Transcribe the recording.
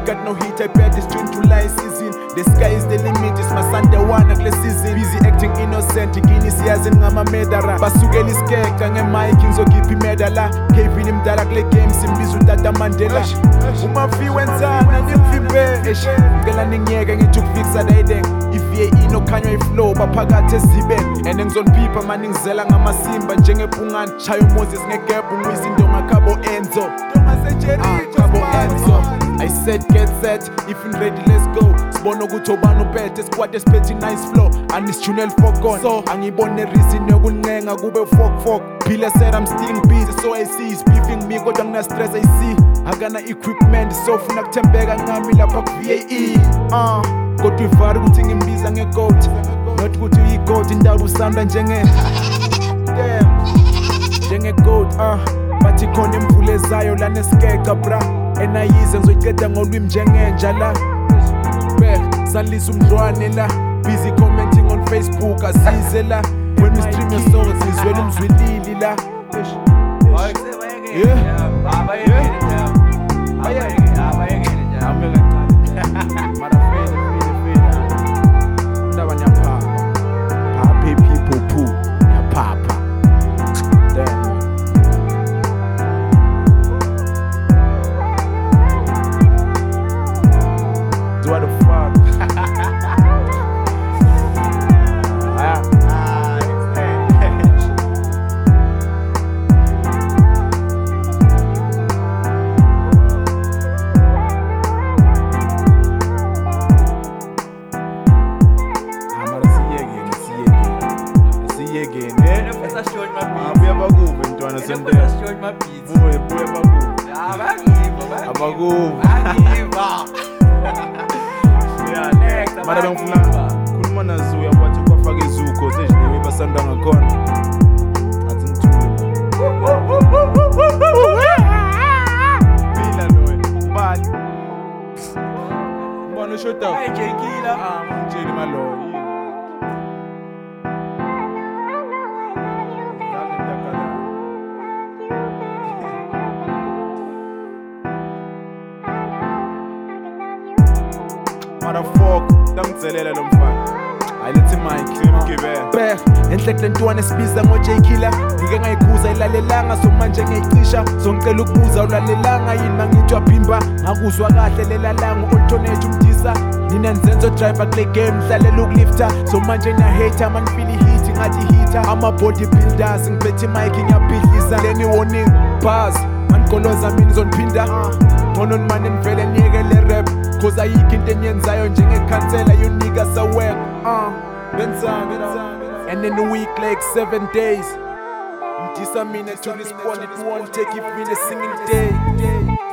got no heat, I bet it's June, July season. The sky is the limit, it's my Sunday one kule season. Busy acting innocent, igini siyazi ngama medara. Basukela iskeka nge-mic ngizokhipha imedala. Kevin imdala kule game simbiza uTata Mandela. Umafi wenzana nimvimbe. Ngicela ningiyeke ngithi ukufixa dayideng. I-VAE nokhanywa iflow baphakathi ezibeni. And ngizoniphipa mani ngizela ngamasimba njengebhungane. Shaya uMoses ngegebhu ngwisa indonga Cabo Enzo. Cabo Enzo. I said get set, if you ready let's go. Sibona ukuthi obani uphethe squad esiphethe nice flow. Anisijunel fokon, so angibone reason yokuncenga kube fok. Phila said I'm still busy, so I see is beefing me kodwa ngina stress I see. Akana equipment, so funa kuthembeka ngami lapha ku-VAE. Kodwa ivari ukuthi ngimbiza nge-goat, not ukuthi uyi-goat indawo usanda njenge-goat. Bathi khona imvula ezayo lana esikeka bra. Enayize ngizoyiqeda ngolwimi njengenja la. Salisa umdlwane la. Busy commenting on Facebook asize la. When we stream your songs izwela umzwilili la. Ndaba nyaphapha. Happy people poo. Nyaphapha. Damn. What the fuck? See again. Mara bengifuna khuluma nazo uyabathi kwafaka izuko sejiniwe basanda ngakhona athi ngithule phila loyo bali ubona shota ejekila ngitshela imaloyo motherfucker ngangitselela lo mfana ayilethi mic ngibebe enhlekhle ntwana esibiza ngo-J Killer ngike ngayikhuza ilalelanga so manje ngiyicisha ngicela ukubuza ulalelanga yini mangithwa phimba ngakuzwa kahle lelalanga u-alternate umdisa nina nzenzo driver kule game mhlalela ukulifta so manje na-hater mangifili hit ngathi hitter ama-bodybuilders ngiphethe mic ngiyabhidlisa leni warning bars manigoloza mina ngizoniphinda ngononi mane nivele niyekele rap cause ayikho into enyenzayo njengekhansela you niggas are whack benzani and in a week like 7 days mdisa mina to respond it won't take if me a singing day